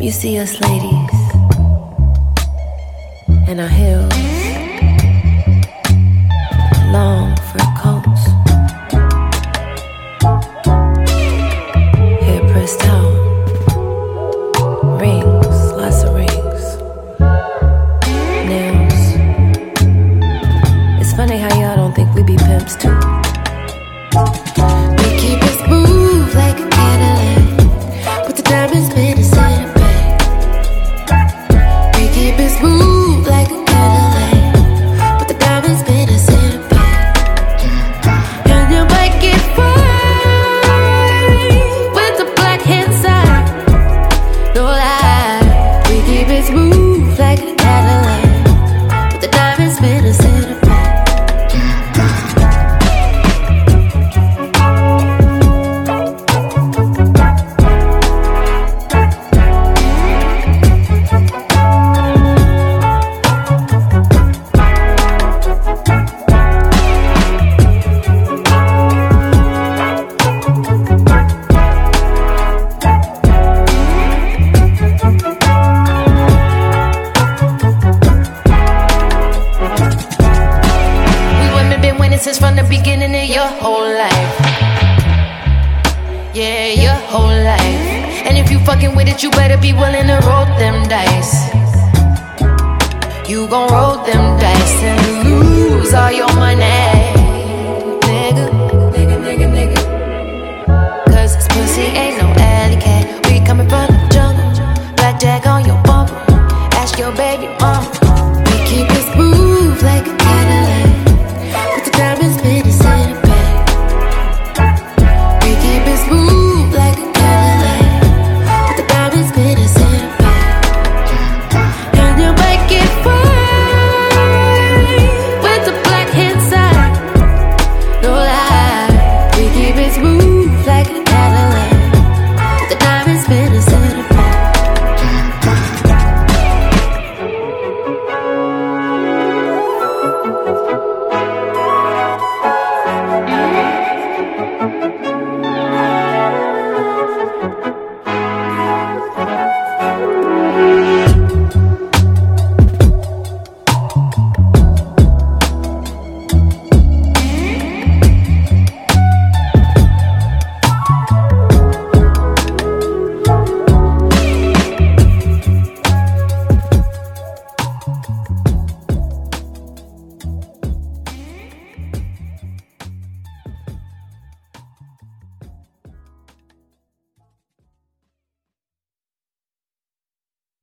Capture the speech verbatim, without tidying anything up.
You see us ladies in our heels, long fur coats, hair pressed down, rings, lots of rings, nails. It's funny how y'all don't think we be pimps too. We keep it smooth like a Cadillac, with the diamonds made of center back. We keep it smooth like a Cadillac, with the diamonds made of center back. And you might get fried with the black inside. No lie, we keep it smooth like a Cadillac, with the diamonds made of center back. Since from the beginning of your whole life, yeah, your whole life. And if you fucking with it, you better be willing to roll them dice. You gon' roll them dice and lose all your money.